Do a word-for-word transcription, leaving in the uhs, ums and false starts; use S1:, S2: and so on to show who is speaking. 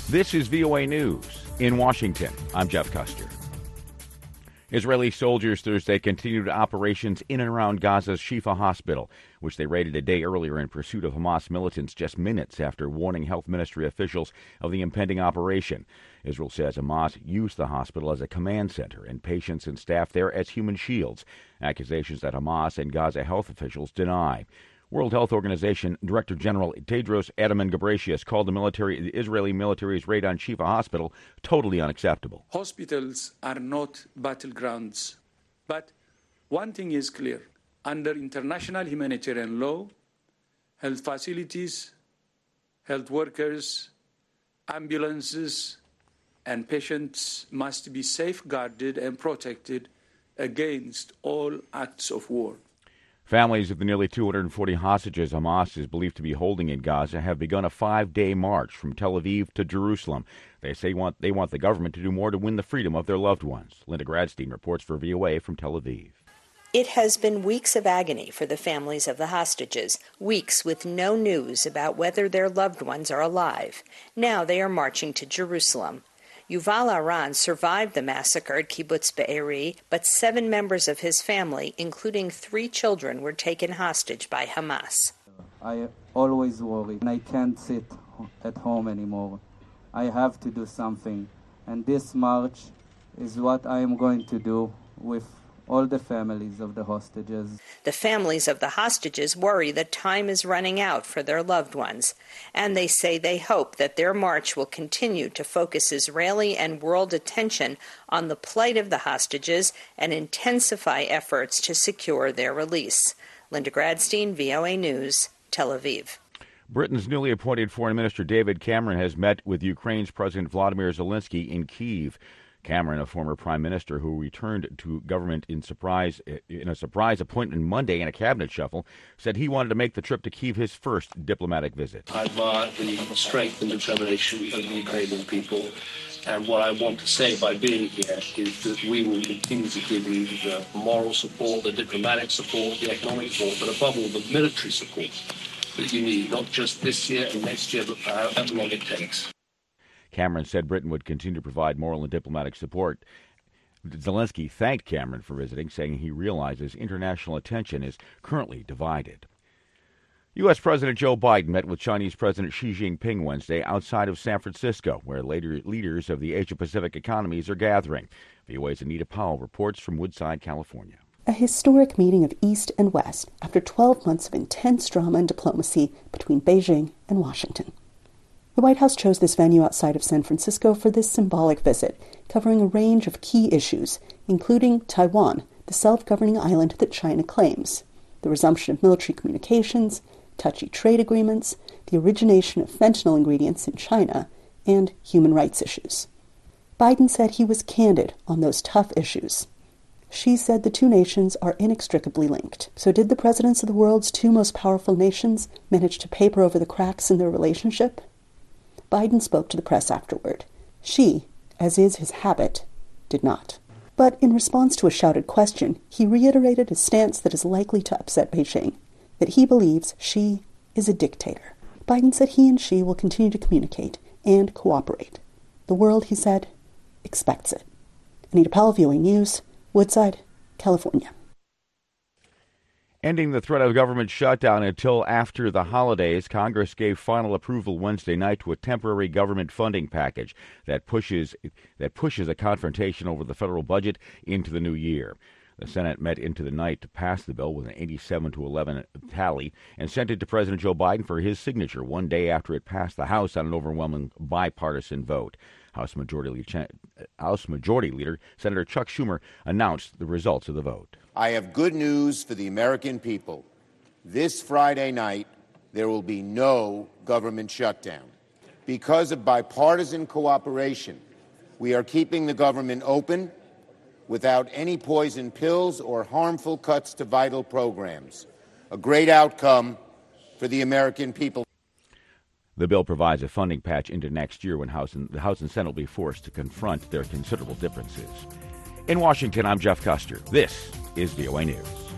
S1: This is V O A News. In Washington, I'm Jeff Custer. Israeli soldiers Thursday continued operations in and around Gaza's Shifa hospital, which they raided a day earlier in pursuit of Hamas militants just minutes after warning health ministry officials of the impending operation. Israel says Hamas used the hospital as a command center and patients and staff there as human shields, accusations that Hamas and Gaza health officials deny. World Health Organization Director General Tedros Adhanom Ghebreyesus called the military, the Israeli military's raid on Shifa Hospital totally unacceptable.
S2: Hospitals are not battlegrounds, but one thing is clear. Under international humanitarian law, health facilities, health workers, ambulances, and patients must be safeguarded and protected against all acts of war.
S1: Families of the nearly two hundred forty hostages Hamas is believed to be holding in Gaza have begun a five-day march from Tel Aviv to Jerusalem. They say want, they want the government to do more to win the freedom of their loved ones. Linda Gradstein reports for V O A from Tel Aviv.
S3: It has been weeks of agony for the families of the hostages, weeks with no news about whether their loved ones are alive. Now they are marching to Jerusalem. Yuval Aran survived the massacre at Kibbutz Be'eri, but seven members of his family, including three children, were taken hostage by Hamas.
S4: I always worry, and I can't sit at home anymore. I have to do something, and this march is what I am going to do with all the families of the hostages.
S3: The families of the hostages worry that time is running out for their loved ones, and they say they hope that their march will continue to focus Israeli and world attention on the plight of the hostages and intensify efforts to secure their release. Linda Gradstein, V O A News, Tel Aviv.
S1: Britain's newly appointed Foreign Minister David Cameron has met with Ukraine's President Vladimir Zelensky in Kyiv. Cameron, a former prime minister who returned to government in surprise in a surprise appointment Monday in a cabinet shuffle, said he wanted to make the trip to Kyiv his first diplomatic visit.
S5: I admire the strength and determination of the Ukrainian people, and what I want to say by being here is that we will continue to give you the moral support, the diplomatic support, the economic support, but above all the military support that you need, not just this year and next year, but for however long it takes.
S1: Cameron said Britain would continue to provide moral and diplomatic support. Zelensky thanked Cameron for visiting, saying he realizes international attention is currently divided. U S. President Joe Biden met with Chinese President Xi Jinping Wednesday outside of San Francisco, where later leaders of the Asia-Pacific economies are gathering. V O A's Anita Powell reports from Woodside, California.
S6: A historic meeting of East and West after twelve months of intense drama and diplomacy between Beijing and Washington. The White House chose this venue outside of San Francisco for this symbolic visit, covering a range of key issues, including Taiwan, the self-governing island that China claims, the resumption of military communications, touchy trade agreements, the origination of fentanyl ingredients in China, and human rights issues. Biden said he was candid on those tough issues. Xi said the two nations are inextricably linked. So did the presidents of the world's two most powerful nations manage to paper over the cracks in their relationship? Biden spoke to the press afterward. Xi, as is his habit, did not. But in response to a shouted question, he reiterated a stance that is likely to upset Beijing, that he believes Xi is a dictator. Biden said he and Xi will continue to communicate and cooperate. The world, he said, expects it. Anita Powell, V O A News, Woodside, California.
S1: Ending the threat of government shutdown until after the holidays, Congress gave final approval Wednesday night to a temporary government funding package that pushes that pushes a confrontation over the federal budget into the new year. The Senate met into the night to pass the bill with an eighty-seven to eleven tally and sent it to President Joe Biden for his signature one day after it passed the House on an overwhelming bipartisan vote. House Majority, House Majority Leader Senator Chuck Schumer announced the results of the vote.
S7: I have good news for the American people. This Friday night, there will be no government shutdown. Because of bipartisan cooperation, we are keeping the government open without any poison pills or harmful cuts to vital programs. A great outcome for the American people.
S1: The bill provides a funding patch into next year when House and, the House and Senate will be forced to confront their considerable differences. In Washington, I'm Jeff Custer. This is V O A News.